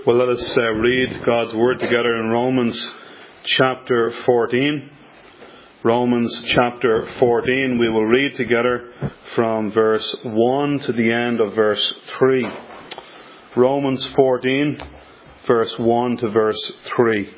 Well, let us read God's Word together in Romans chapter 14. Romans chapter 14. We will read together from verse 1 to the end of verse 3. Romans 14, verse 1 to verse 3.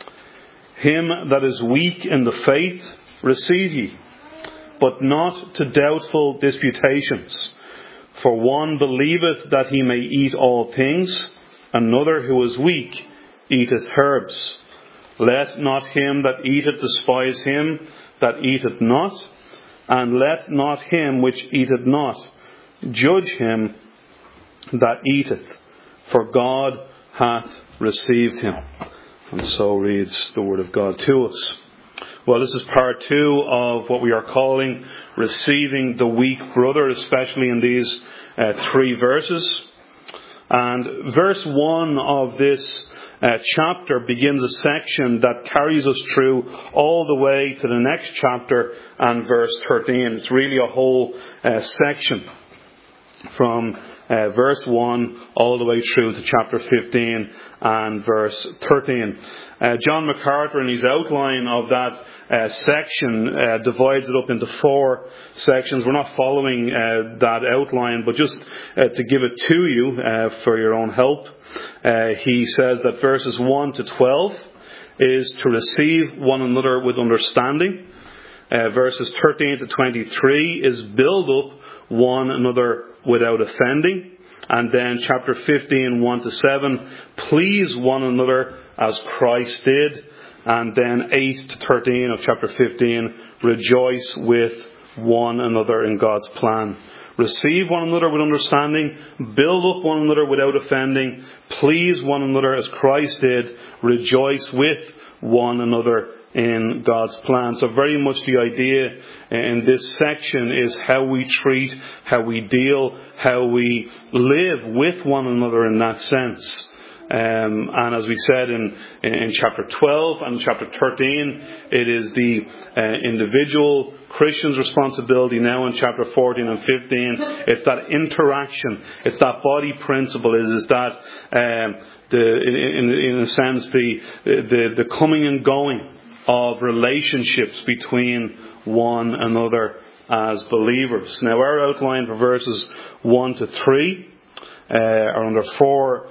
Him that is weak in the faith receive ye, but not to doubtful disputations. For one believeth that he may eat all things, another who is weak eateth herbs. Let not him that eateth despise him that eateth not, and let not him which eateth not judge him that eateth, for God hath received him. And so reads the Word of God to us. Well, this is part 2 of what we are calling receiving the weak brother, especially in these 3 verses. And verse 1 of this chapter begins a section that carries us through all the way to the next chapter and verse 13. It's really a whole section from verse 1 all the way through to chapter 15 and verse 13. John MacArthur, in his outline of that section, divides it up into 4 sections. We're not following that outline, but just to give it to you for your own help, he says that verses 1 to 12 is to receive one another with understanding. Verses 13 to 23 is build up one another without offending. And then chapter 15, 1 to 7, please one another as Christ did. And then 8 to 13 of chapter 15, rejoice with one another in God's plan. Receive one another with understanding, build up one another without offending, please one another as Christ did, rejoice with one another in God's plan. So very much the idea in this section is how we treat, how we deal, how we live with one another in that sense. And as we said in chapter 12 and chapter 13, it is the individual Christian's responsibility. Now in chapter 14 and 15, it's that interaction, it's that body principle, it is that in a sense the coming and going of relationships between one another as believers. Now our outline for verses 1 to 3 are under four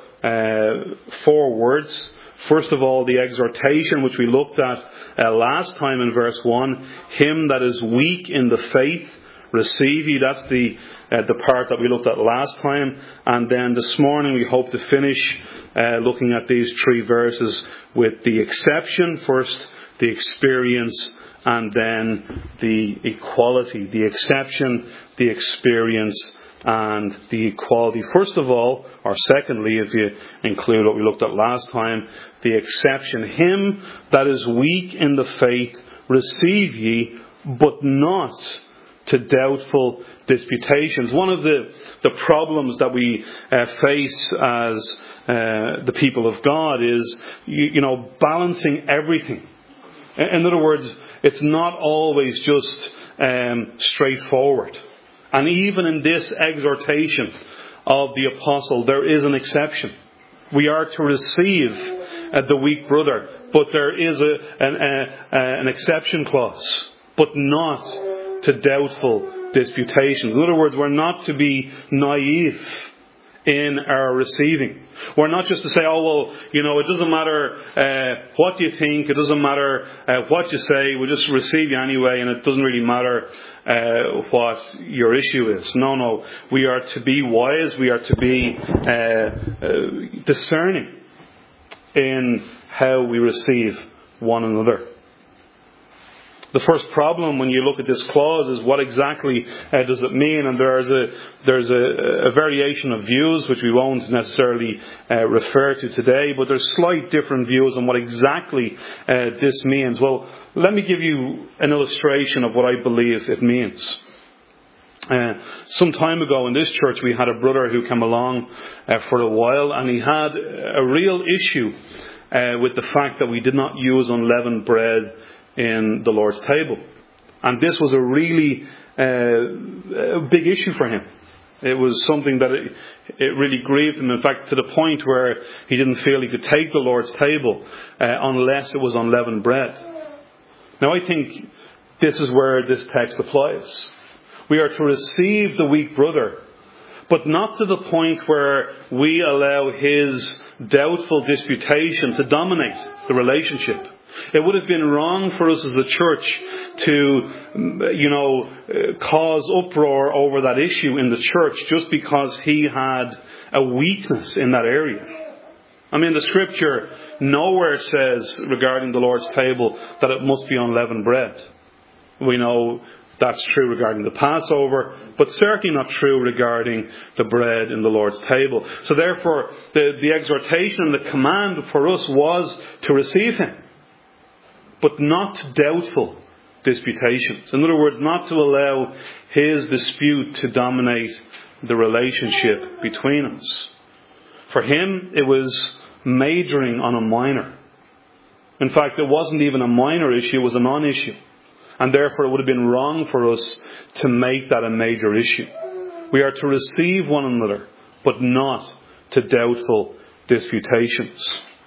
words. First of all, the exhortation which we looked at last time in verse 1, him that is weak in the faith receive ye. That's the part that we looked at last time. And then this morning we hope to finish looking at these 3 verses with the exception first, the experience, and then the equality. The exception, the experience, and the equality. First of all, or secondly, if you include what we looked at last time, the exception. Him that is weak in the faith receive ye, but not to doubtful disputations. One of the problems that we face as the people of God is, balancing everything. In other words, it's not always just straightforward. And even in this exhortation of the apostle, there is an exception. We are to receive the weak brother, but there is an exception clause, but not to doubtful disputations. In other words, we're not to be naive in our receiving. We're not just to say, it doesn't matter what you think, it doesn't matter what you say, we'll just receive you anyway, and it doesn't really matter what your issue is. No, we are to be wise, we are to be discerning in how we receive one another. The first problem when you look at this clause is what exactly does it mean? And there's a variation of views which we won't necessarily refer to today, but there's slight different views on what exactly this means. Well, let me give you an illustration of what I believe it means. Some time ago in this church we had a brother who came along for a while, and he had a real issue with the fact that we did not use unleavened bread in the Lord's table. And this was a really big issue for him. It was something that it really grieved him. In fact, to the point where he didn't feel he could take the Lord's table unless it was unleavened bread. Now I think this is where this text applies. We are to receive the weak brother, but not to the point where we allow his doubtful disputation to dominate the relationship. It would have been wrong for us as the church to, cause uproar over that issue in the church just because he had a weakness in that area. I mean, the scripture nowhere says regarding the Lord's table that it must be unleavened bread. We know that's true regarding the Passover, but certainly not true regarding the bread in the Lord's table. So therefore, the exhortation and the command for us was to receive him, but not doubtful disputations. In other words, not to allow his dispute to dominate the relationship between us. For him, it was majoring on a minor. In fact, it wasn't even a minor issue, it was a non-issue. And therefore it would have been wrong for us to make that a major issue. We are to receive one another, but not to doubtful disputations.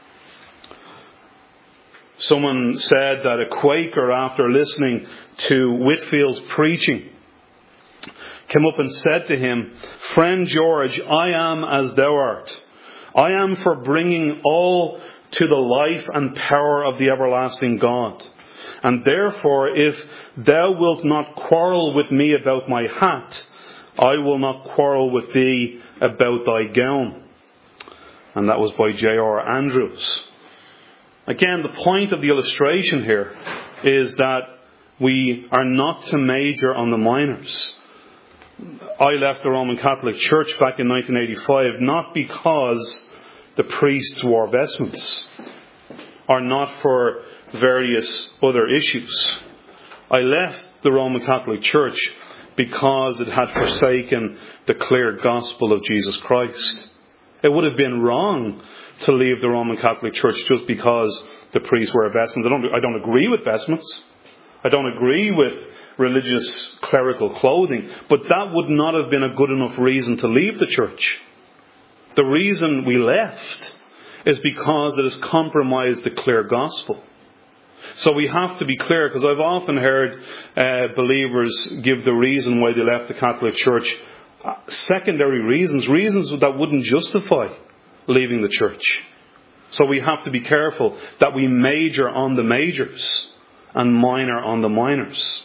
Someone said that a Quaker, after listening to Whitfield's preaching, came up and said to him, "Friend George, I am as thou art. I am for bringing all to the life and power of the everlasting God. And therefore, if thou wilt not quarrel with me about my hat, I will not quarrel with thee about thy gown." And that was by J.R. Andrews. Again, the point of the illustration here is that we are not to major on the minors. I left the Roman Catholic Church back in 1985 not because the priests wore vestments, or not for various other issues. I left the Roman Catholic Church because it had forsaken the clear gospel of Jesus Christ. It would have been wrong to leave the Roman Catholic Church just because the priests wear vestments. I don't agree with vestments. I don't agree with religious clerical clothing, but that would not have been a good enough reason to leave the church. The reason we left is because it has compromised the clear gospel. So we have to be clear, because I've often heard believers give the reason why they left the Catholic Church. Secondary reasons that wouldn't justify leaving the church. So we have to be careful that we major on the majors and minor on the minors.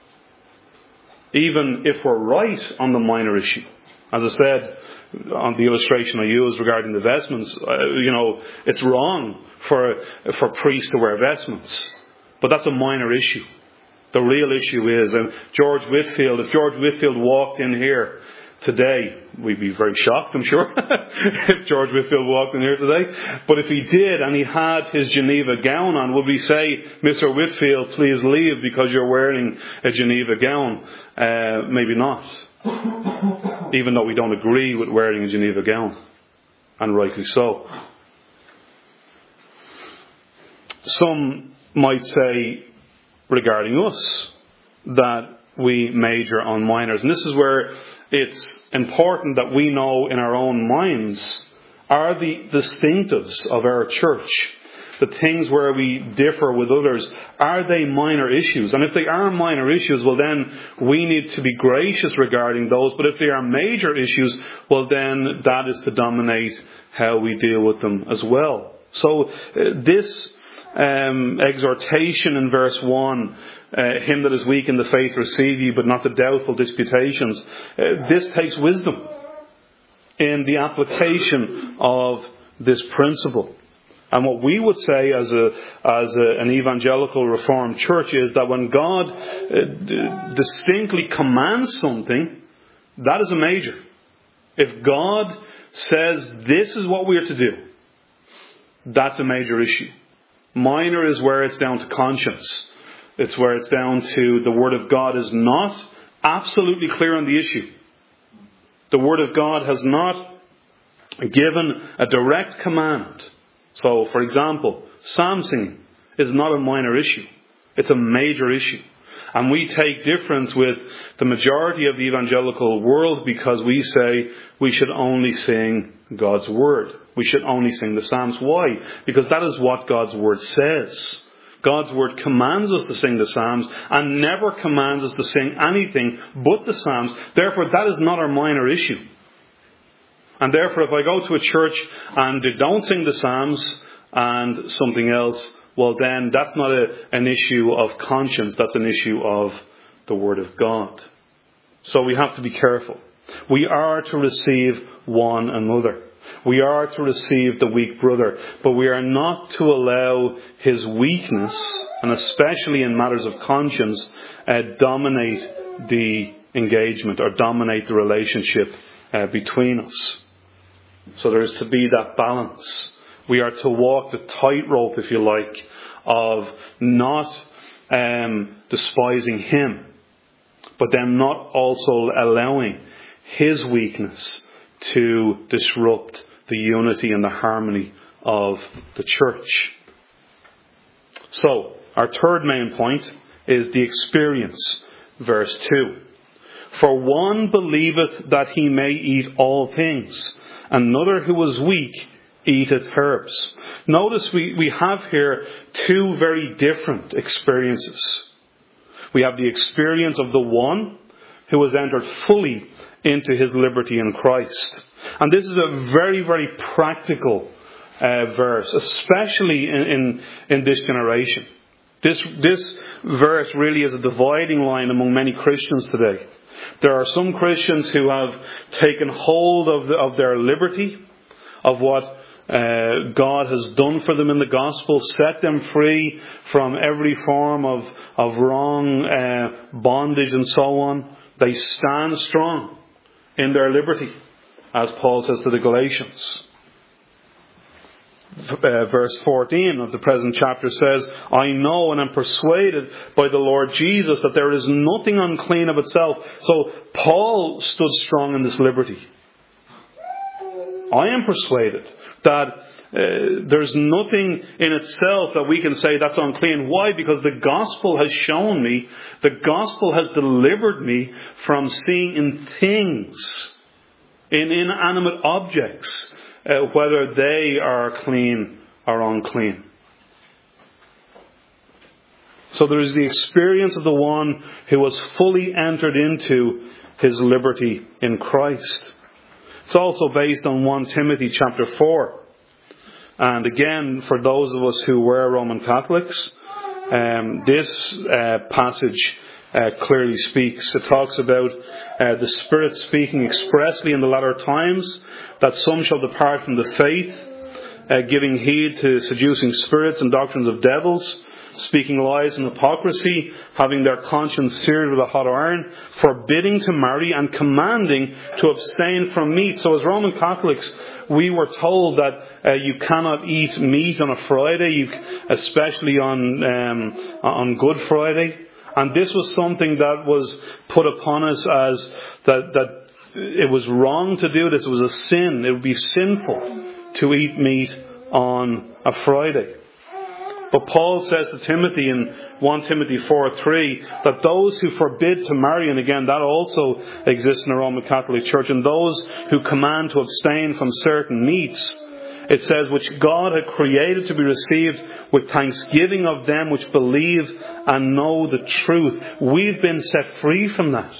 Even if we're right on the minor issue. As I said, on the illustration I used regarding the vestments, it's wrong for priests to wear vestments. But that's a minor issue. The real issue is, and if George Whitfield walked in here today, we'd be very shocked, I'm sure, if George Whitfield walked in here today. But if he did and he had his Geneva gown on, would we say, "Mr. Whitfield, please leave because you're wearing a Geneva gown"? Maybe not. Even though we don't agree with wearing a Geneva gown. And rightly so. Some might say regarding us that we major on minors. And this is where it's important that we know in our own minds are the distinctives of our church. The things where we differ with others, are they minor issues? And if they are minor issues, well then we need to be gracious regarding those. But if they are major issues, well then that is to dominate how we deal with them as well. So this exhortation in verse 1, him that is weak in the faith receive ye, but not to doubtful disputations. This takes wisdom in the application of this principle. And what we would say as an evangelical Reformed church is that when God distinctly commands something, that is a major. If God says this is what we are to do, that's a major issue. Minor is where it's down to conscience. It's where it's down to the Word of God is not absolutely clear on the issue. The Word of God has not given a direct command. So, for example, psalm singing is not a minor issue. It's a major issue. And we take difference with the majority of the evangelical world because we say we should only sing God's Word. We should only sing the Psalms. Why? Because that is what God's Word says. God's Word commands us to sing the Psalms and never commands us to sing anything but the Psalms. Therefore, that is not our minor issue. And therefore, if I go to a church and they don't sing the Psalms and something else, well then that's not an issue of conscience. That's an issue of the Word of God. So we have to be careful. We are to receive one another. We are to receive the weak brother, but we are not to allow his weakness, and especially in matters of conscience, dominate the engagement or dominate the relationship between us. So there is to be that balance. We are to walk the tightrope, if you like, of not despising him, but then not also allowing his weakness to disrupt the unity and the harmony of the church. So, our third main point is the experience. Verse 2. For one believeth that he may eat all things, another who is weak eateth herbs. Notice we have here two very different experiences. We have the experience of the one who has entered fully into his liberty in Christ. And this is a very, very practical verse, especially in this generation. This verse really is a dividing line among many Christians today. There are some Christians who have taken hold of their liberty, of what God has done for them in the gospel, set them free from every form of wrong bondage and so on. They stand strong in their liberty, as Paul says to the Galatians. Verse 14 of the present chapter says, I know and am persuaded by the Lord Jesus that there is nothing unclean of itself. So Paul stood strong in this liberty. I am persuaded that there's nothing in itself that we can say that's unclean. Why? Because the gospel has shown me, the gospel has delivered me from seeing in things, in inanimate objects, whether they are clean or unclean. So there is the experience of the one who has fully entered into his liberty in Christ. It's also based on 1 Timothy chapter 4. And again, for those of us who were Roman Catholics, this passage clearly speaks. It talks about the Spirit speaking expressly in the latter times that some shall depart from the faith, giving heed to seducing spirits and doctrines of devils, speaking lies and hypocrisy, having their conscience seared with a hot iron, forbidding to marry and commanding to abstain from meat. So as Roman Catholics, we were told that you cannot eat meat on a Friday, especially on Good Friday. And this was something that was put upon us as that it was wrong to do this. It was a sin. It would be sinful to eat meat on a Friday. But Paul says to Timothy in 1 Timothy 4:3 that those who forbid to marry, and again that also exists in the Roman Catholic Church, and those who command to abstain from certain meats, it says, which God had created to be received with thanksgiving of them which believe and know the truth. We've been set free from that.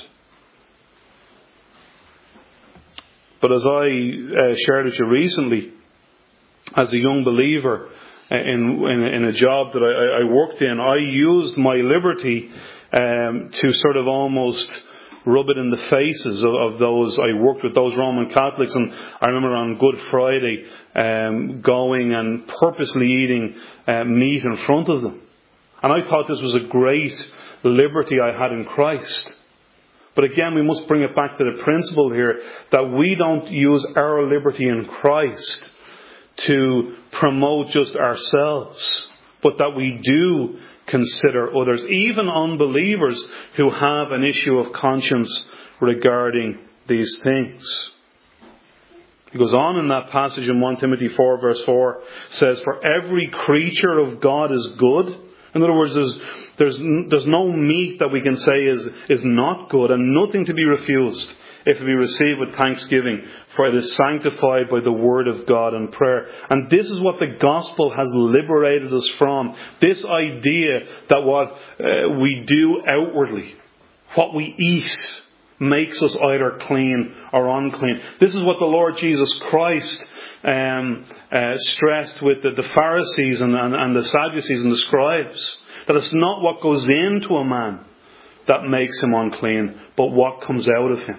But as I shared with you recently, as a young believer, in a job that I worked in, I used my liberty to sort of almost rub it in the faces of those. I worked with those Roman Catholics, and I remember on Good Friday going and purposely eating meat in front of them. And I thought this was a great liberty I had in Christ. But again, we must bring it back to the principle here that we don't use our liberty in Christ to promote just ourselves, but that we do consider others, even unbelievers who have an issue of conscience regarding these things. He goes on in that passage in 1 Timothy 4 verse 4, says, for every creature of God is good In other words, there's no meat that we can say is not good, and nothing to be refused if it be received with thanksgiving, for it is sanctified by the word of God and prayer. And this is what the gospel has liberated us from. This idea that what we do outwardly, what we eat, makes us either clean or unclean. This is what the Lord Jesus Christ stressed with the Pharisees and the Sadducees and the scribes. That it's not what goes into a man that makes him unclean, but what comes out of him.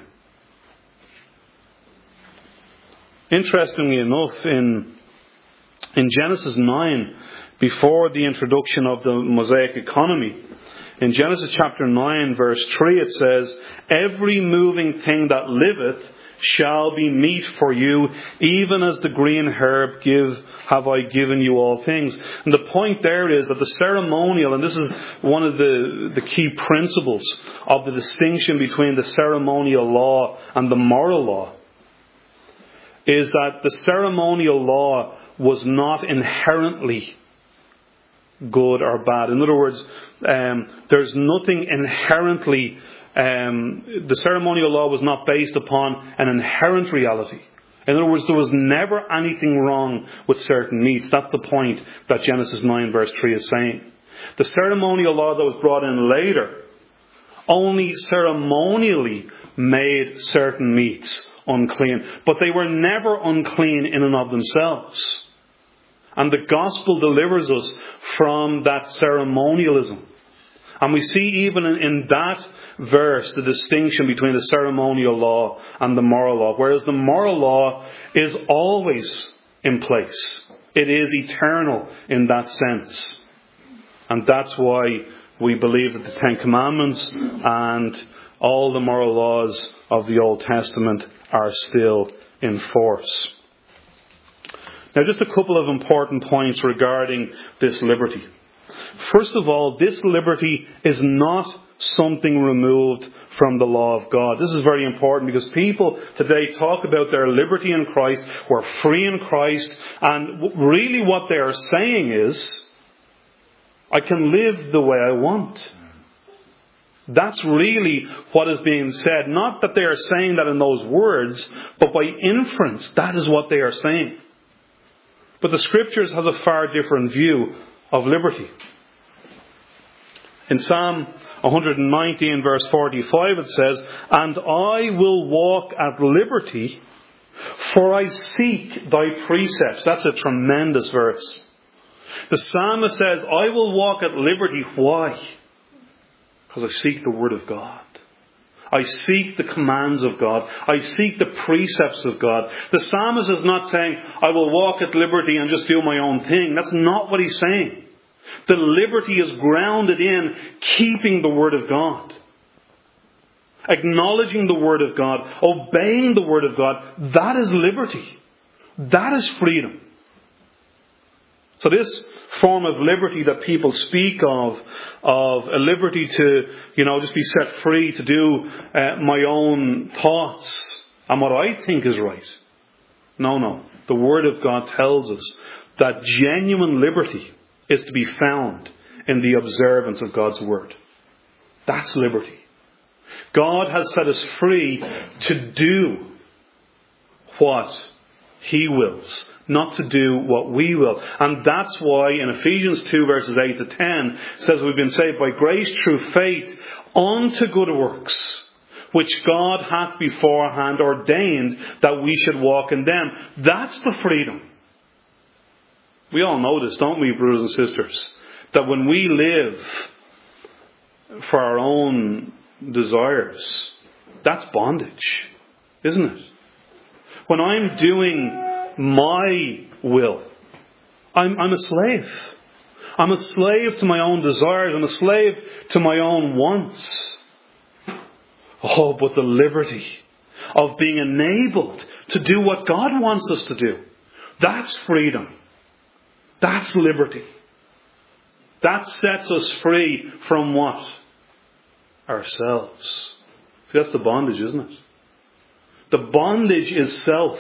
Interestingly enough, in Genesis 9, before the introduction of the Mosaic economy, in Genesis chapter 9, verse 3, it says, "Every moving thing that liveth shall be meat for you, even as the green herb have I given you all things." And the point there is that the ceremonial, and this is one of the key principles of the distinction between the ceremonial law and the moral law, is that the ceremonial law was not inherently good or bad. In other words, there's nothing inherently, the ceremonial law was not based upon an inherent reality. In other words, there was never anything wrong with certain meats. That's the point that Genesis 9 verse 3 is saying. The ceremonial law that was brought in later only ceremonially made certain meats unclean, but they were never unclean in and of themselves. And the gospel delivers us from that ceremonialism. And we see even in that verse the distinction between the ceremonial law and the moral law. Whereas the moral law is always in place. It is eternal in that sense. And that's why we believe that the Ten Commandments and all the moral laws of the Old Testament are still in force. Now, just a couple of important points regarding this liberty. First of all, this liberty is not something removed from the law of God. This is very important because people today talk about their liberty in Christ. We're free in Christ. And really what they are saying is, I can live the way I want. That's really what is being said. Not that they are saying that in those words, but by inference, that is what they are saying. But the Scriptures has a far different view of liberty. In Psalm 119 verse 45 it says, "And I will walk at liberty, for I seek thy precepts." That's a tremendous verse. The psalmist says, I will walk at liberty. Why? Because I seek the Word of God. I seek the commands of God. I seek the precepts of God. The psalmist is not saying, I will walk at liberty and just do my own thing. That's not what he's saying. The liberty is grounded in keeping the Word of God. Acknowledging the Word of God. Obeying the Word of God. That is liberty. That is freedom. So this form of liberty that people speak of a liberty to, just be set free to do my own thoughts and what I think is right. No. The Word of God tells us that genuine liberty is to be found in the observance of God's Word. That's liberty. God has set us free to do what He wills, not to do what we will. And that's why in Ephesians 2 verses 8 to 10 it says we've been saved by grace through faith unto good works, which God hath beforehand ordained that we should walk in them. That's the freedom. We all know this, don't we, brothers and sisters? That when we live for our own desires, that's bondage, isn't it? When I'm doing my will, I'm a slave. I'm a slave to my own desires. I'm a slave to my own wants. Oh, but the liberty of being enabled to do what God wants us to do, that's freedom. That's liberty. That sets us free from what? Ourselves. See, that's the bondage, isn't it? The bondage is self.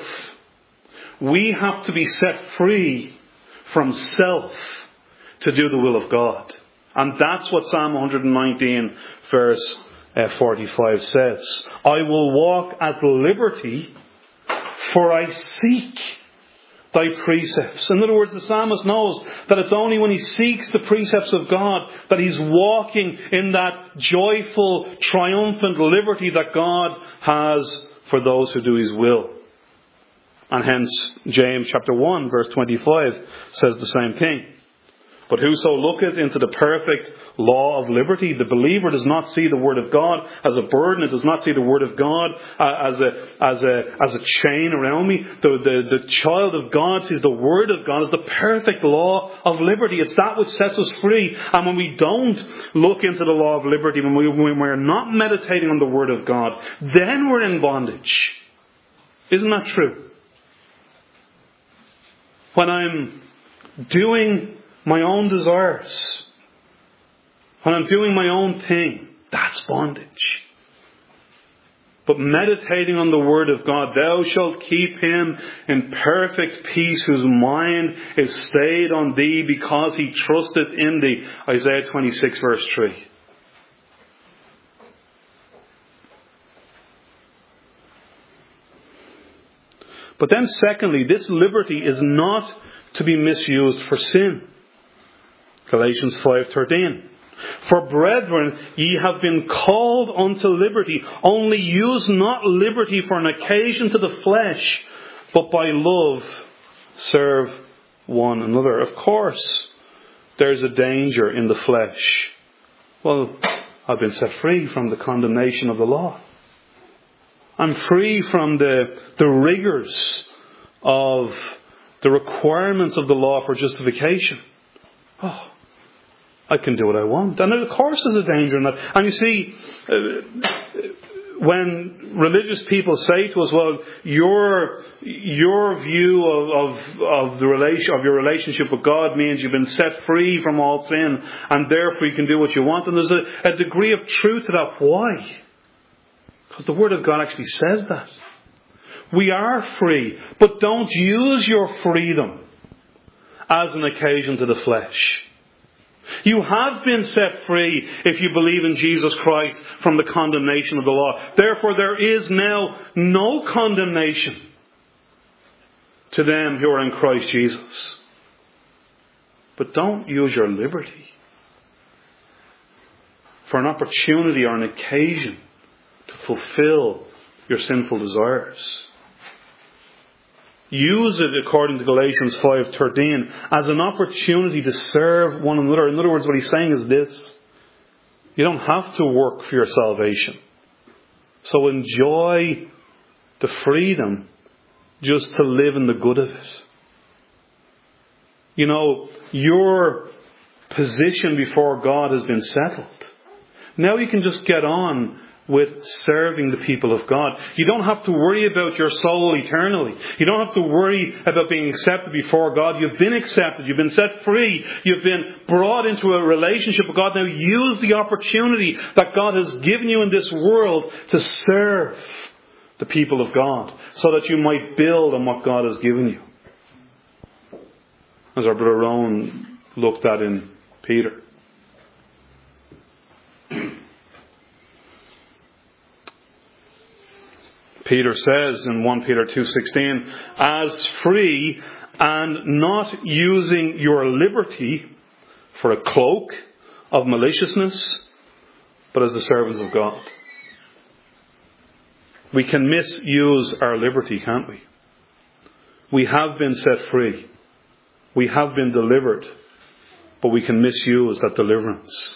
We have to be set free from self to do the will of God. And that's what Psalm 119 verse 45 says. I will walk at liberty, for I seek thy precepts. In other words, the psalmist knows that it's only when he seeks the precepts of God that he's walking in that joyful, triumphant liberty that God has for those who do his will. And hence, James chapter 1 verse 25 says the same thing. But whoso looketh into the perfect law of liberty, the believer does not see the Word of God as a burden. It does not see the Word of God as a chain around me. The child of God sees the Word of God as the perfect law of liberty. It's that which sets us free. And when we don't look into the law of liberty, when we're not meditating on the Word of God, then we're in bondage. Isn't that true? When I'm doing my own desires, when I'm doing my own thing, that's bondage. But meditating on the Word of God, thou shalt keep him in perfect peace whose mind is stayed on thee because he trusteth in thee. Isaiah 26 verse 3. But then secondly, this liberty is not to be misused for sin. Galatians 5:13. For brethren, ye have been called unto liberty. Only use not liberty for an occasion to the flesh, but by love serve one another. Of course, there's a danger in the flesh. Well, I've been set free from the condemnation of the law. I'm free from the rigors of the requirements of the law for justification. Oh, I can do what I want. And of course there's a danger in that. And you see, when religious people say to us, well, your view of your relationship with God means you've been set free from all sin and therefore you can do what you want. And there's a degree of truth to that. Why? Because the Word of God actually says that. We are free, but don't use your freedom as an occasion to the flesh. You have been set free if you believe in Jesus Christ from the condemnation of the law. Therefore, there is now no condemnation to them who are in Christ Jesus. But don't use your liberty for an opportunity or an occasion to fulfill your sinful desires. Use it, according to Galatians 5:13, as an opportunity to serve one another. In other words, what he's saying is this: you don't have to work for your salvation. So enjoy the freedom just to live in the good of it. You know, your position before God has been settled. Now you can just get on with serving the people of God. You don't have to worry about your soul eternally. You don't have to worry about being accepted before God. You've been accepted. You've been set free. You've been brought into a relationship with God. Now use the opportunity that God has given you in this world to serve the people of God so that you might build on what God has given you. As our brother Rowan looked at in Peter. Peter says in 1 Peter 2:16, as free and not using your liberty for a cloak of maliciousness, but as the servants of God. We can misuse our liberty, can't we? We have been set free. We have been delivered, but we can misuse that deliverance.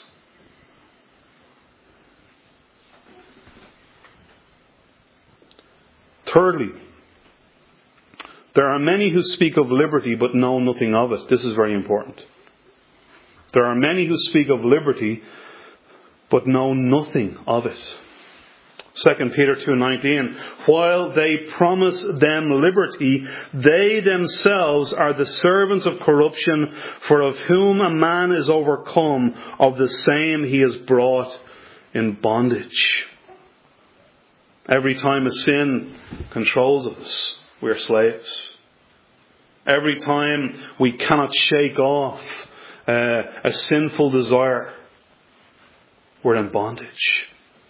Thirdly, there are many who speak of liberty but know nothing of it. This is very important. There are many who speak of liberty but know nothing of it. 2 Peter 2:19, while they promise them liberty, they themselves are the servants of corruption, for of whom a man is overcome, of the same he is brought in bondage. Every time a sin controls us, we're slaves. Every time we cannot shake off a sinful desire, we're in bondage.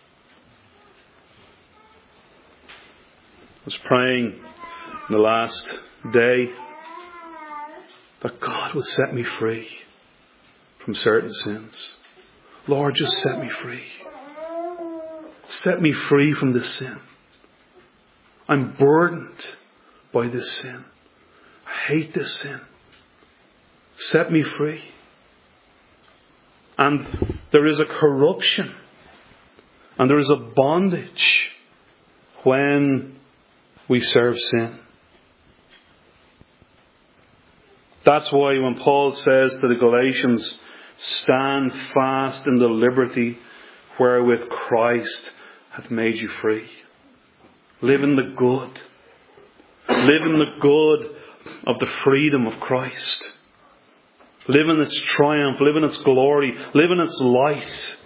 I was praying the last day that God would set me free from certain sins. Lord, just set me free. Set me free from this sin. I'm burdened by this sin. I hate this sin. Set me free. And there is a corruption and there is a bondage when we serve sin. That's why when Paul says to the Galatians, stand fast in the liberty wherewith Christ hath made you free. Live in the good. Live in the good of the freedom of Christ. Live in its triumph. Live in its glory. Live in its light.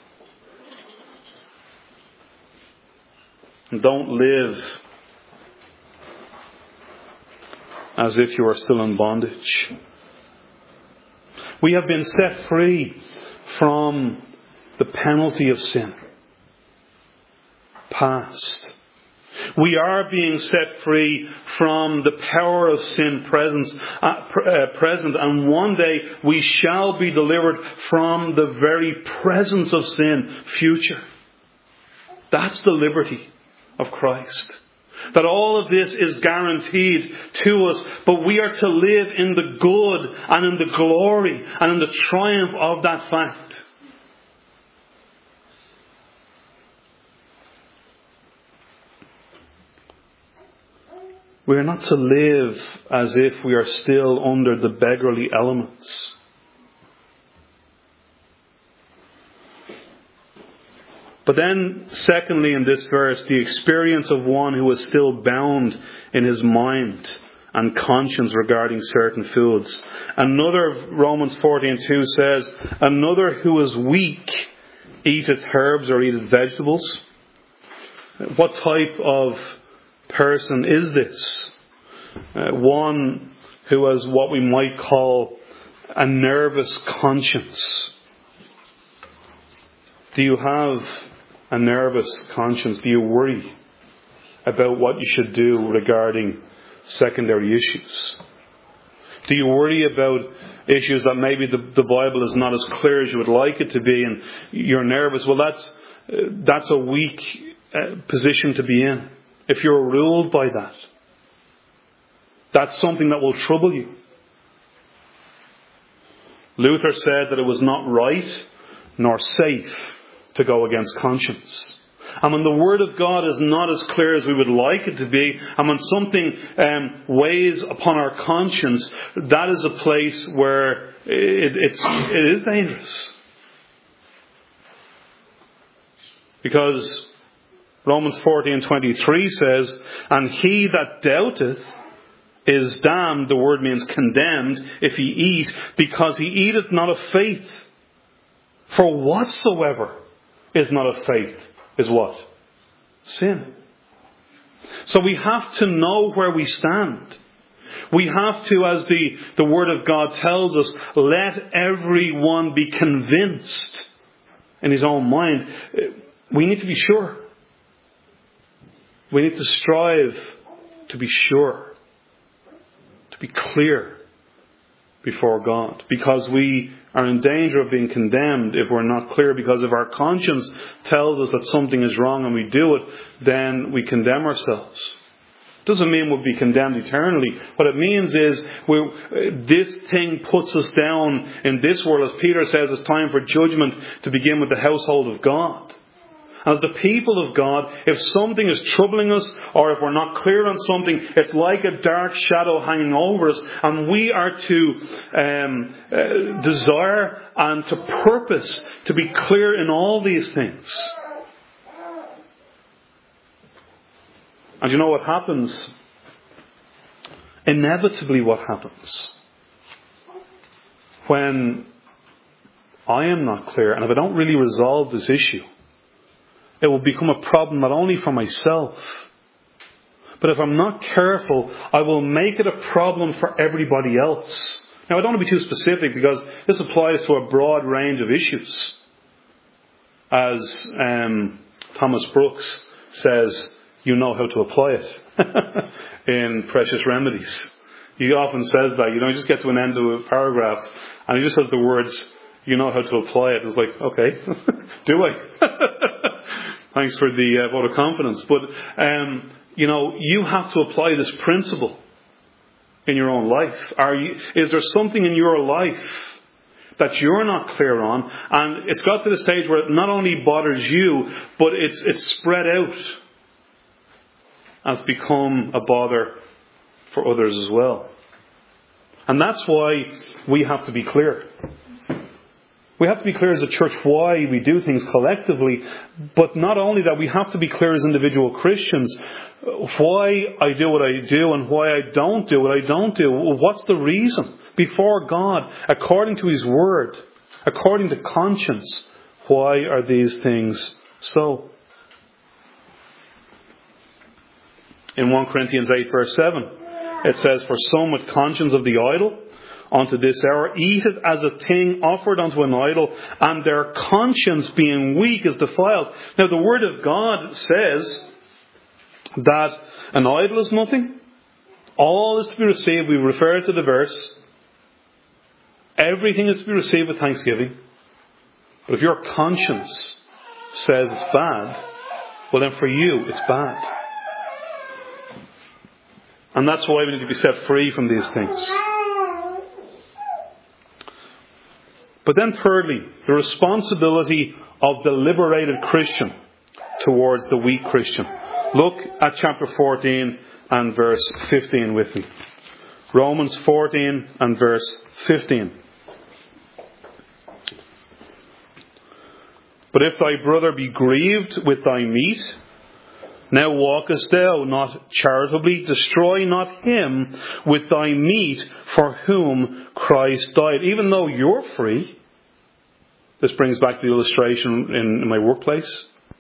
And don't live as if you are still in bondage. We have been set free from the penalty of sin. Past. We are being set free from the power of sin present, and one day we shall be delivered from the very presence of sin, future. That's the liberty of Christ. That all of this is guaranteed to us, but we are to live in the good and in the glory and in the triumph of that fact. We are not to live as if we are still under the beggarly elements. But then, secondly, in this verse, the experience of one who is still bound in his mind and conscience regarding certain foods. Another, Romans 14:2 says, another who is weak eateth herbs or eateth vegetables. What type of person is this? One who has what we might call a nervous conscience. Do you have a nervous conscience? Do you worry about what you should do regarding secondary issues? Do you worry about issues that maybe the Bible is not as clear as you would like it to be, and you're nervous? Well, that's a weak position to be in. If you're ruled by that, that's something that will trouble you. Luther said that it was not right nor safe to go against conscience. And when the Word of God is not as clear as we would like it to be, and when something weighs upon our conscience, that is a place where it is dangerous. Because Romans 14:23 says, and he that doubteth is damned, the word means condemned, if he eat, because he eateth not of faith. For whatsoever is not of faith is what? Sin. So we have to know where we stand. We have to, as the Word of God tells us, let everyone be convinced in his own mind. We need to be sure. We need to strive to be sure, to be clear before God, because we are in danger of being condemned if we're not clear, because if our conscience tells us that something is wrong and we do it, then we condemn ourselves. Doesn't mean we'll be condemned eternally. What it means is this thing puts us down in this world. As Peter says, it's time for judgment to begin with the household of God. As the people of God, if something is troubling us, or if we're not clear on something, it's like a dark shadow hanging over us, and we are to desire and to purpose to be clear in all these things. And you know what happens? Inevitably what happens when I am not clear, and if I don't really resolve this issue, it will become a problem not only for myself, but if I'm not careful, I will make it a problem for everybody else Now, I don't want to be too specific because this applies to a broad range of issues. As Thomas Brooks says, you know how to apply it in Precious Remedies. He often says that, you just get to an end of a paragraph and he just says the words, you know how to apply it. It's like, okay, do I? Thanks for the vote of confidence. But, you have to apply this principle in your own life. Is there something in your life that you're not clear on? And it's got to the stage where it not only bothers you, but it's spread out and it's become a bother for others as well. And that's why we have to be clear. We have to be clear as a church why we do things collectively, but not only that, we have to be clear as individual Christians why I do what I do and why I don't do what I don't do. What's the reason? Before God, according to His Word, according to conscience, why are these things so? In 1 Corinthians 8 verse 7, it says, for some with conscience of the idol, unto this hour eat it as a thing offered unto an idol, and their conscience being weak is defiled. Now the Word of God says that an idol is nothing. All is to be received. We refer to the verse. Everything is to be received with thanksgiving. But if your conscience says it's bad, well then for you it's bad. And that's why we need to be set free from these things. But then thirdly, the responsibility of the liberated Christian towards the weak Christian. Look at chapter 14 and verse 15 with me. Romans 14 and verse 15. But if thy brother be grieved with thy meat, now walkest thou not charitably, destroy not him with thy meat for whom Christ died. Even though you're free. This brings back the illustration in my workplace.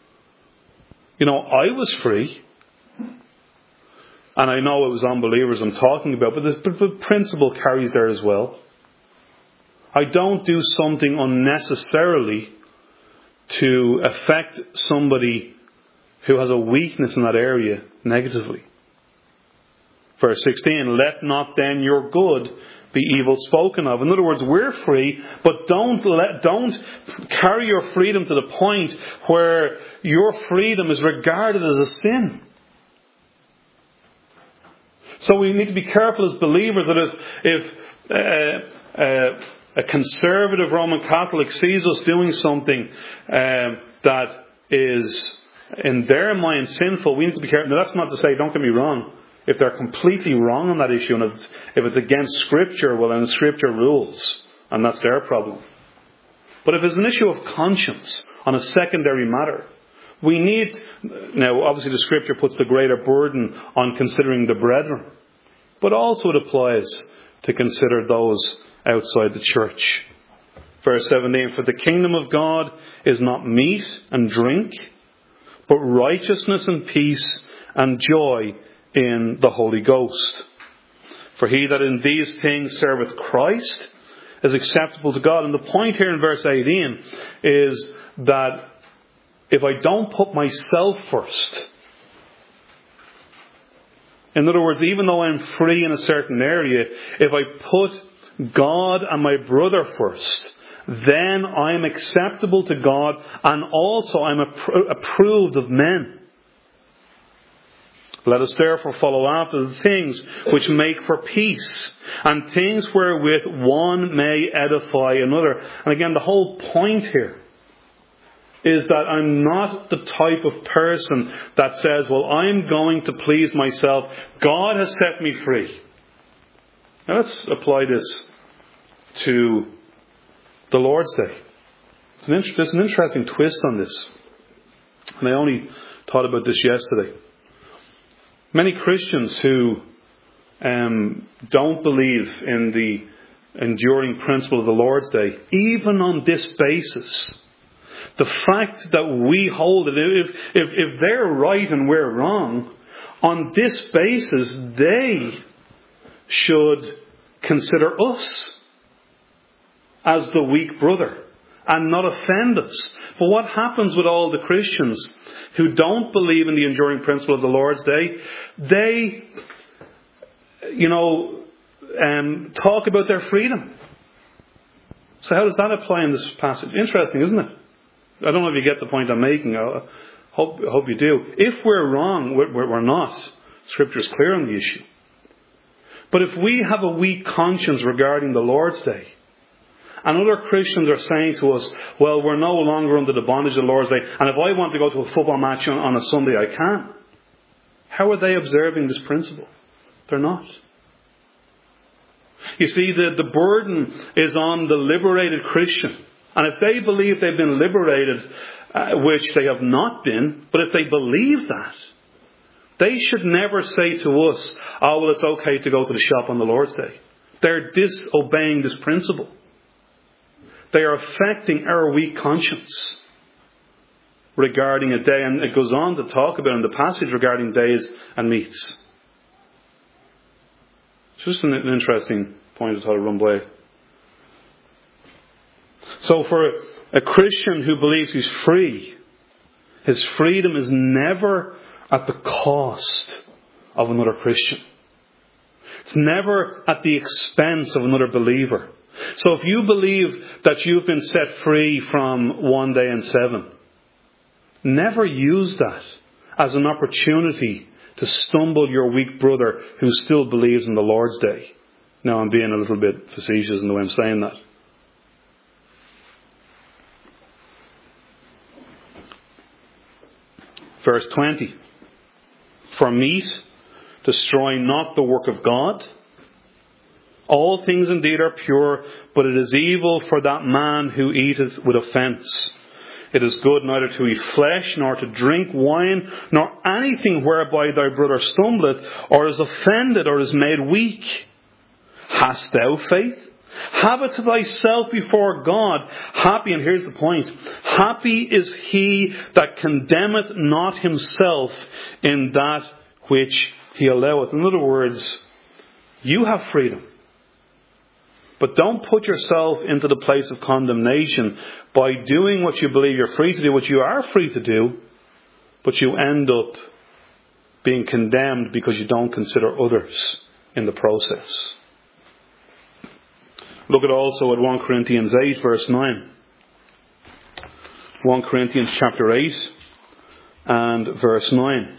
I was free. And I know it was unbelievers I'm talking about, but the principle carries there as well. I don't do something unnecessarily to affect somebody who has a weakness in that area negatively. Verse 16, let not then your good be evil spoken of. In other words, we're free, but don't carry your freedom to the point where your freedom is regarded as a sin. So we need to be careful as believers that if a conservative Roman Catholic sees us doing something that is in their mind sinful, we need to be careful. Now that's not to say, don't get me wrong, if they're completely wrong on that issue and if it's against Scripture, well then Scripture rules and that's their problem. But if it's an issue of conscience on a secondary matter, we need, now obviously the Scripture puts the greater burden on considering the brethren, but also it applies to consider those outside the church. Verse 17, for the kingdom of God is not meat and drink, but righteousness and peace and joy in the Holy Ghost. For he that in these things serveth Christ is acceptable to God. And the point here in verse 18 is that if I don't put myself first, in other words, even though I'm free in a certain area, if I put God and my brother first, then I am acceptable to God and also I'm approved of men. Let us therefore follow after the things which make for peace, and things wherewith one may edify another. And again, the whole point here is that I'm not the type of person that says, well, I'm going to please myself. God has set me free. Now let's apply this to the Lord's Day. There's an interesting twist on this. And I only thought about this yesterday. Many Christians who don't believe in the enduring principle of the Lord's Day, even on this basis, the fact that we hold it, if they're right and we're wrong, on this basis they should consider us as the weak brother and not offend us. But what happens with all the Christians who don't believe in the enduring principle of the Lord's Day? They, talk about their freedom. So how does that apply in this passage? Interesting, isn't it? I don't know if you get the point I'm making. I hope you do. If we're wrong, we're not. Scripture is clear on the issue. But if we have a weak conscience regarding the Lord's Day, and other Christians are saying to us, well, we're no longer under the bondage of the Lord's Day, and if I want to go to a football match on a Sunday, I can. How are they observing this principle? They're not. You see, the burden is on the liberated Christian. And if they believe they've been liberated, which they have not been, but if they believe that, they should never say to us, oh, well, it's okay to go to the shop on the Lord's Day. They're disobeying this principle. They are affecting our weak conscience regarding a day. And it goes on to talk about in the passage regarding days and meats. It's just an interesting point I thought I'd run by. So for a Christian who believes he's free, his freedom is never at the cost of another Christian. It's never at the expense of another believer. So if you believe that you've been set free from 1 day in 7, never use that as an opportunity to stumble your weak brother who still believes in the Lord's Day. Now I'm being a little bit facetious in the way I'm saying that. Verse 20. For meat, destroy not the work of God. All things indeed are pure, but it is evil for that man who eateth with offence. It is good neither to eat flesh, nor to drink wine, nor anything whereby thy brother stumbleth, or is offended, or is made weak. Hast thou faith? Have it to thyself before God. Happy, and here's the point, happy is he that condemneth not himself in that which he alloweth. In other words, you have freedom. But don't put yourself into the place of condemnation by doing what you believe you're free to do, what you are free to do, but you end up being condemned because you don't consider others in the process. Look at also at 1 Corinthians 8 verse 9. 1 Corinthians chapter 8 and verse 9.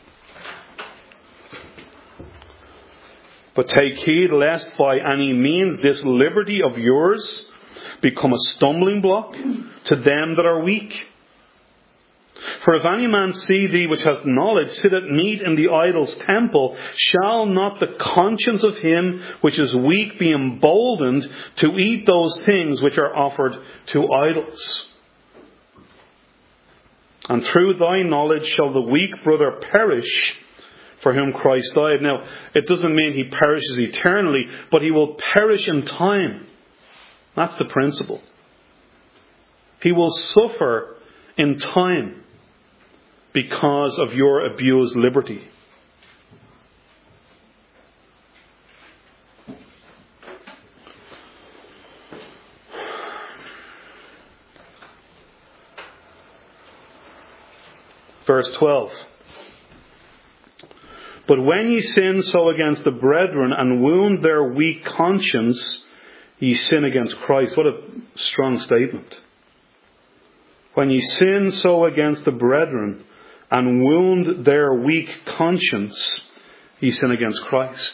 But take heed lest by any means this liberty of yours become a stumbling block to them that are weak. For if any man see thee which has knowledge sit at meat in the idol's temple, shall not the conscience of him which is weak be emboldened to eat those things which are offered to idols? And through thy knowledge shall the weak brother perish for whom Christ died. Now, it doesn't mean he perishes eternally, but he will perish in time. That's the principle. He will suffer in time because of your abused liberty. Verse 12. But when ye sin so against the brethren and wound their weak conscience, ye sin against Christ. What a strong statement. When ye sin so against the brethren and wound their weak conscience, ye sin against Christ.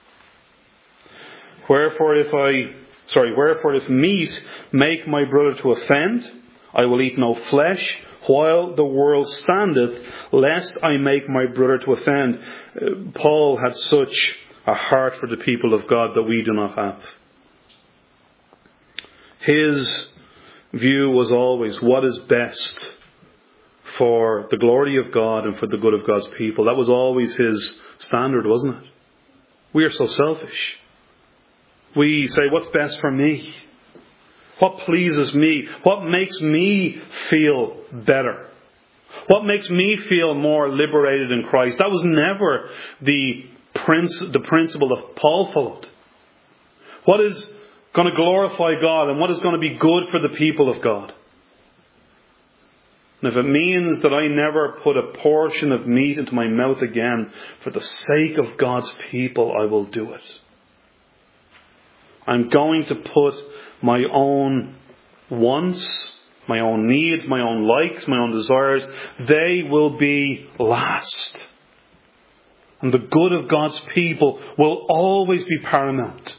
Wherefore if meat make my brother to offend, I will eat no flesh, while the world standeth, lest I make my brother to offend. Paul had such a heart for the people of God that we do not have. His view was always what is best for the glory of God and for the good of God's people. That was always his standard, wasn't it? We are so selfish. We say, what's best for me? What pleases me? What makes me feel better? What makes me feel more liberated in Christ? That was never the principle that Paul followed. What is going to glorify God and what is going to be good for the people of God. And if it means that I never put a portion of meat into my mouth again for the sake of God's people, I will do it. I'm going to put my own wants, my own needs, my own likes, my own desires, they will be last. And the good of God's people will always be paramount.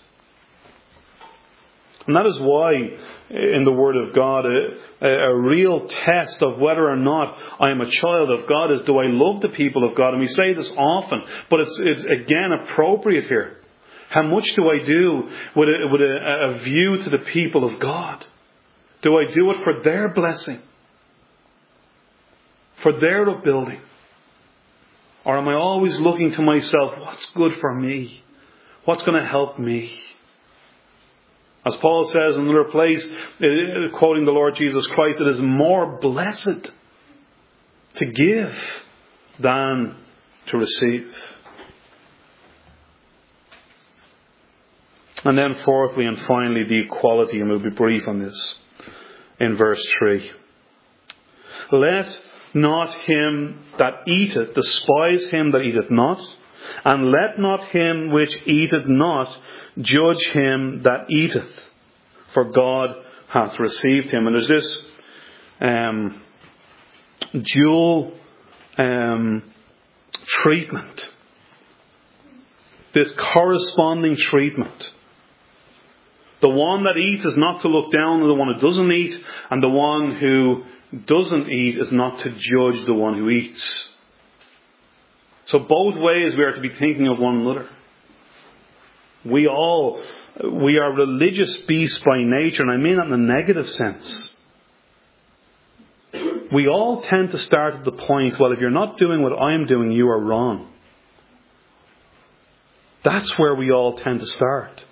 And that is why in the Word of God, a real test of whether or not I am a child of God is, do I love the people of God? And we say this often, but it's again appropriate here. How much do I do with a view to the people of God? Do I do it for their blessing? For their upbuilding? Or am I always looking to myself, what's good for me? What's going to help me? As Paul says in another place, quoting the Lord Jesus Christ, it is more blessed to give than to receive. And then fourthly and finally, the equality, and we'll be brief on this, in verse 3. Let not him that eateth despise him that eateth not, and let not him which eateth not judge him that eateth, for God hath received him. And there's this dual treatment, this corresponding treatment. The one that eats is not to look down on the one who doesn't eat, and the one who doesn't eat is not to judge the one who eats. So both ways we are to be thinking of one another. We are religious beasts by nature, and I mean that in a negative sense. We all tend to start at the point, well, if you're not doing what I'm doing, you are wrong. That's where we all tend to start.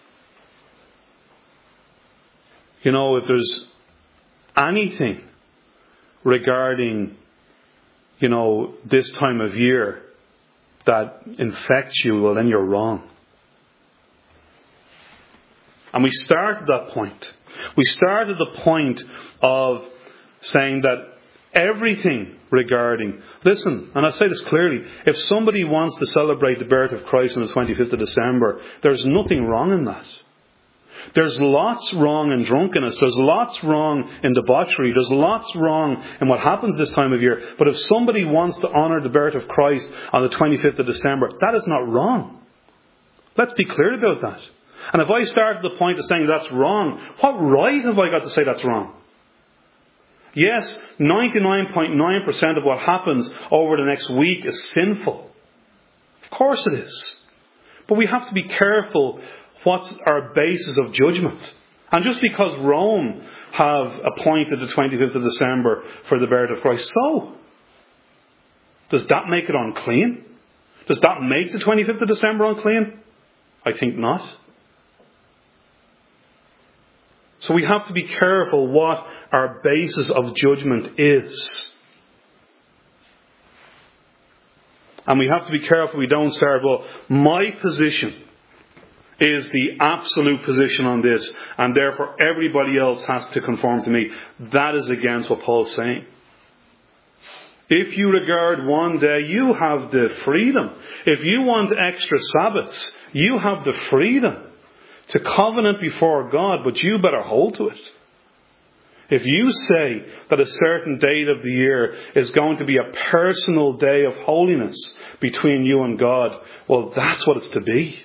You know, if there's anything regarding, this time of year that infects you, well, then you're wrong. And we start at that point. We start at the point of saying that everything regarding, listen, and I say this clearly, if somebody wants to celebrate the birth of Christ on the 25th of December, there's nothing wrong in that. There's lots wrong in drunkenness. There's lots wrong in debauchery. There's lots wrong in what happens this time of year. But if somebody wants to honour the birth of Christ on the 25th of December, that is not wrong. Let's be clear about that. And if I start at the point of saying that's wrong, what right have I got to say that's wrong? Yes, 99.9% of what happens over the next week is sinful. Of course it is. But we have to be careful what's our basis of judgment. And just because Rome have appointed the 25th of December for the birth of Christ, so does that make it unclean? Does that make the 25th of December unclean? I think not. So we have to be careful what our basis of judgment is. And we have to be careful we don't start, well, my position is the absolute position on this, and therefore everybody else has to conform to me. That is against what Paul's saying. If you regard one day, you have the freedom. If you want extra Sabbaths, you have the freedom to covenant before God, but you better hold to it. If you say that a certain date of the year is going to be a personal day of holiness between you and God, well, that's what it's to be.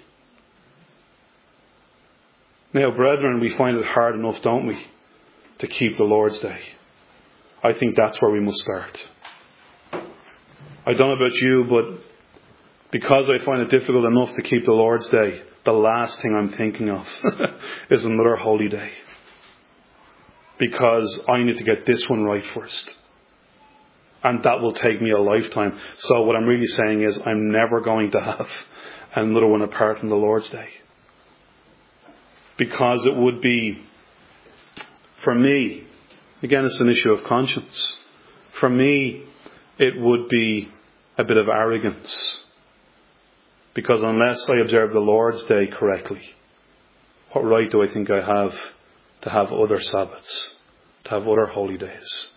Now, brethren, we find it hard enough, don't we, to keep the Lord's Day. I think that's where we must start. I don't know about you, but because I find it difficult enough to keep the Lord's Day, the last thing I'm thinking of is another holy day. Because I need to get this one right first. And that will take me a lifetime. So what I'm really saying is I'm never going to have another one apart from the Lord's Day. Because it would be, for me, again it's an issue of conscience. For me, it would be a bit of arrogance. Because unless I observe the Lord's Day correctly, what right do I think I have to have other Sabbaths, to have other holy days?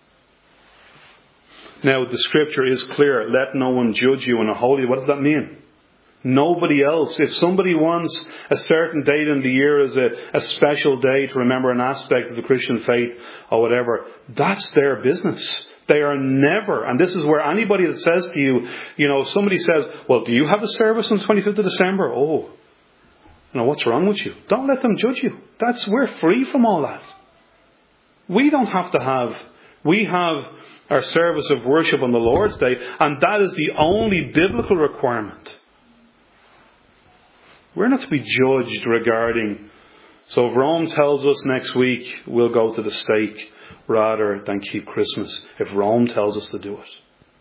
Now, the scripture is clear. Let no one judge you in a holy. What does that mean? Nobody else. If somebody wants a certain date in the year as a special day to remember an aspect of the Christian faith or whatever, that's their business. They are never, and this is where anybody that says to you, if somebody says, well, do you have a service on the 25th of December? Oh, what's wrong with you? Don't let them judge you. We're free from all that. We don't have to have, we have our service of worship on the Lord's Day, and that is the only biblical requirement. We're not to be judged regarding, so if Rome tells us next week we'll go to the stake rather than keep Christmas, if Rome tells us to do it.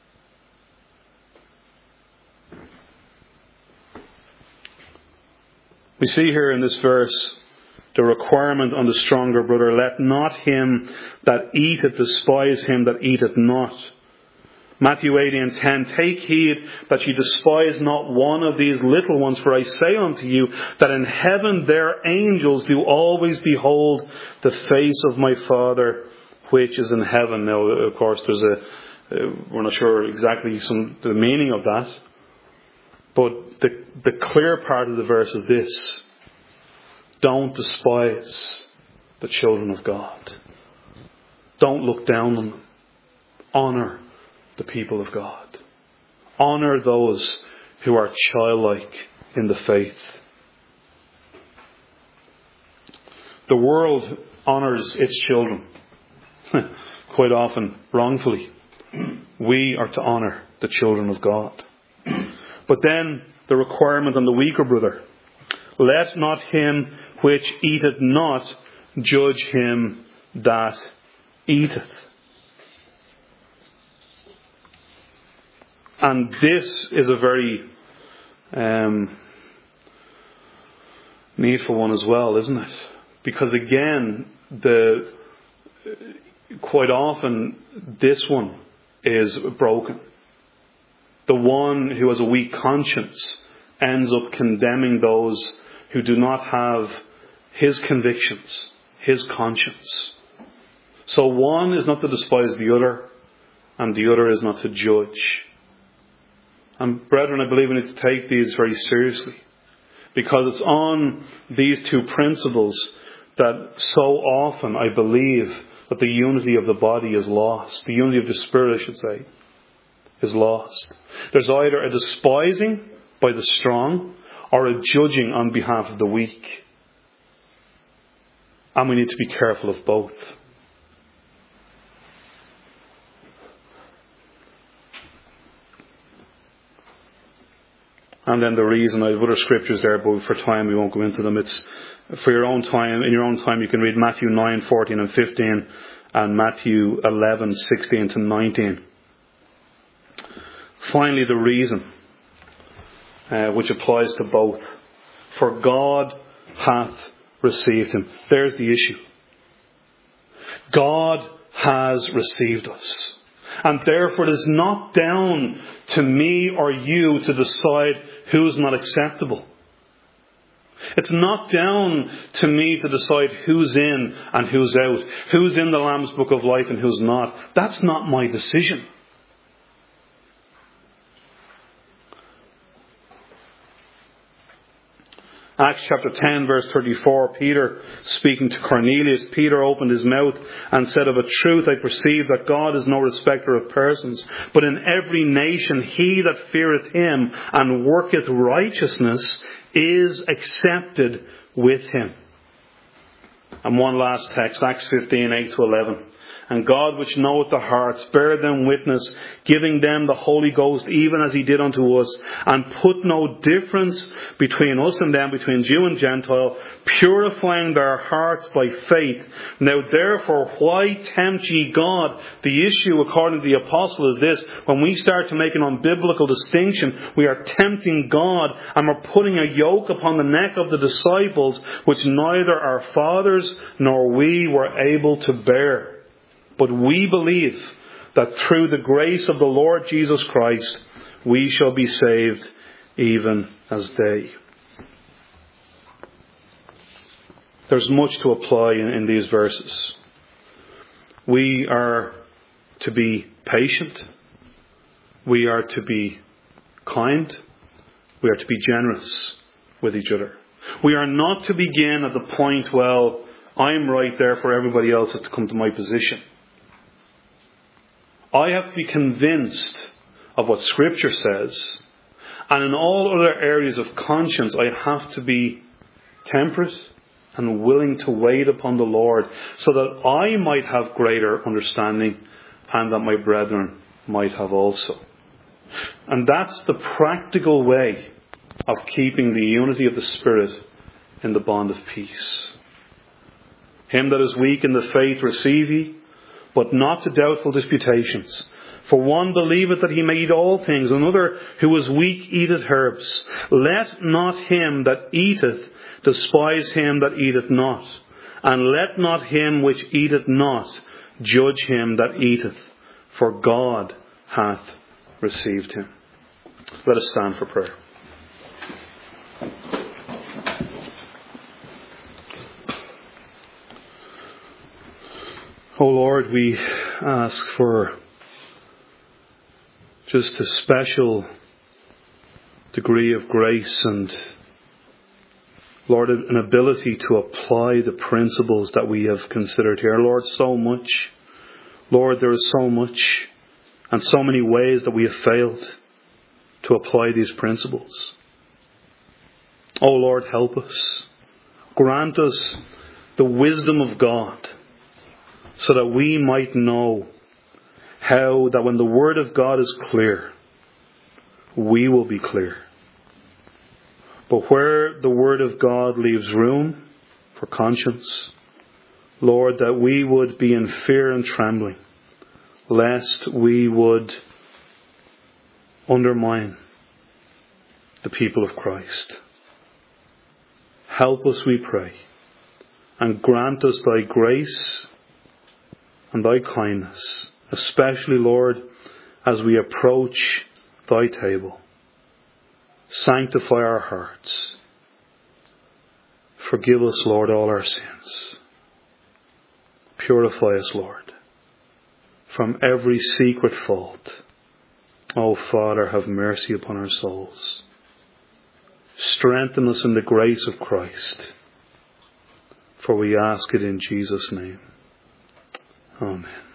We see here in this verse the requirement on the stronger brother, let not him that eateth despise him that eateth not. Matthew 18:10, take heed that ye despise not one of these little ones, for I say unto you that in heaven their angels do always behold the face of my Father which is in heaven. Now, of course, we're not sure exactly the meaning of that, but the clear part of the verse is this: don't despise the children of God. Don't look down on them. Honour the people of God. Honour those who are childlike in the faith. The world honours its children, quite often wrongfully. We are to honour the children of God. But then the requirement on the weaker brother, let not him which eateth not judge him that eateth. And this is a very needful one as well, isn't it? Because again, quite often this one is broken. The one who has a weak conscience ends up condemning those who do not have his convictions, his conscience. So one is not to despise the other, and the other is not to judge. And brethren, I believe we need to take these very seriously, because it's on these two principles that so often I believe that the unity of the body is lost. The unity of the Spirit, I should say, is lost. There's either a despising by the strong or a judging on behalf of the weak. And we need to be careful of both. And then the reason, I have other scriptures there, but for time we won't go into them. It's for your own time. In your own time you can read Matthew 9, 14 and 15 and Matthew 11, 16 to 19. Finally, the reason, which applies to both. For God hath received him. There's the issue. God has received us. And therefore it is not down to me or you to decide who's not acceptable. It's not down to me to decide who's in and who's out, who's in the Lamb's Book of Life and who's not. That's not my decision. Acts chapter 10 verse 34, Peter speaking to Cornelius, Peter opened his mouth and said, of a truth I perceive that God is no respecter of persons, but in every nation he that feareth him and worketh righteousness is accepted with him. And one last text, Acts 15, 8 to 11. And God which knoweth the hearts, bear them witness, giving them the Holy Ghost, even as he did unto us, and put no difference between us and them, between Jew and Gentile, purifying their hearts by faith. Now therefore, why tempt ye God? The issue, according to the apostle, is this: when we start to make an unbiblical distinction, we are tempting God, and we're putting a yoke upon the neck of the disciples, which neither our fathers nor we were able to bear. But we believe that through the grace of the Lord Jesus Christ, we shall be saved even as they. There's much to apply in these verses. We are to be patient. We are to be kind. We are to be generous with each other. We are not to begin at the point, well, I'm right, therefore everybody else has to come to my position. I have to be convinced of what Scripture says. And in all other areas of conscience, I have to be temperate and willing to wait upon the Lord so that I might have greater understanding and that my brethren might have also. And that's the practical way of keeping the unity of the Spirit in the bond of peace. Him that is weak in the faith receive ye, but not to doubtful disputations. For one believeth that he may eat all things, another who is weak eateth herbs. Let not him that eateth despise him that eateth not, and let not him which eateth not judge him that eateth, for God hath received him. Let us stand for prayer. O Lord, we ask for just a special degree of grace and, Lord, an ability to apply the principles that we have considered here. Lord, so much. Lord, there is so much and so many ways that we have failed to apply these principles. Oh Lord, help us. Grant us the wisdom of God so that we might know how that when the Word of God is clear, we will be clear. But where the Word of God leaves room for conscience, Lord, that we would be in fear and trembling, lest we would undermine the people of Christ. Help us, we pray, and grant us thy grace and thy kindness, especially, Lord, as we approach thy table. Sanctify our hearts. Forgive us, Lord, all our sins. Purify us, Lord, from every secret fault. O Father, have mercy upon our souls. Strengthen us in the grace of Christ. For we ask it in Jesus' name. Amen.